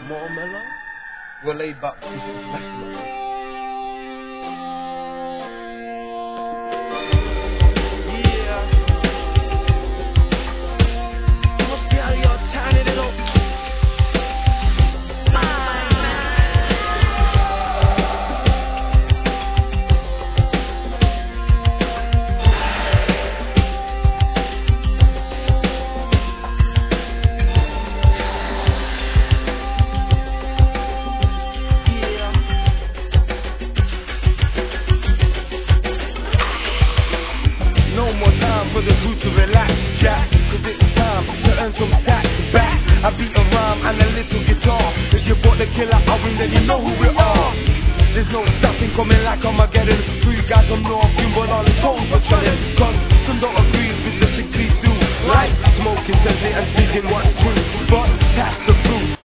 More mellow? We're laid back to the for the crew to relax, chat, cause it's time to earn some stacks back. I beat a rhyme and a little guitar. If you bought the killer, I win, then you know who we are. There's no stopping coming like Armageddon. Three guys on North but all the toes are telling. Cause some don't agree with the things we do. Like smoking, sensing and speaking what's true.